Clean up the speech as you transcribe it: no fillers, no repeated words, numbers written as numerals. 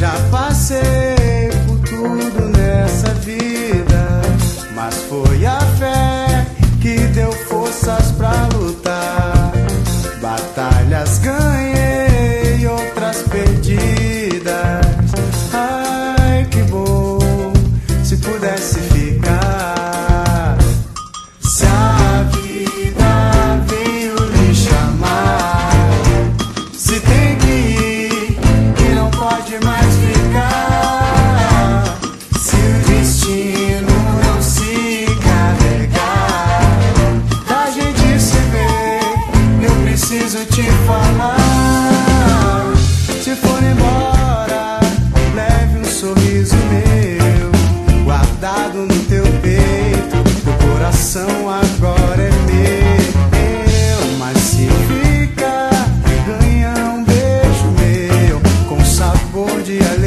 Já passei por tudo nessa vida, mas foi a fé que deu forças pra lutar. Batalhas ganhei, outras perdidas. Ai, que bom se pudesse ficar. Se a vida veio lhe chamar, se tem que ir e não pode mais ficar, se o destino não se carregar da gente se ver, eu preciso te falar. Se for embora, leve um sorriso meu, guardado no teu peito. O coração agora é meu, mas se ficar, ganha um beijo meu com sabor de alegria.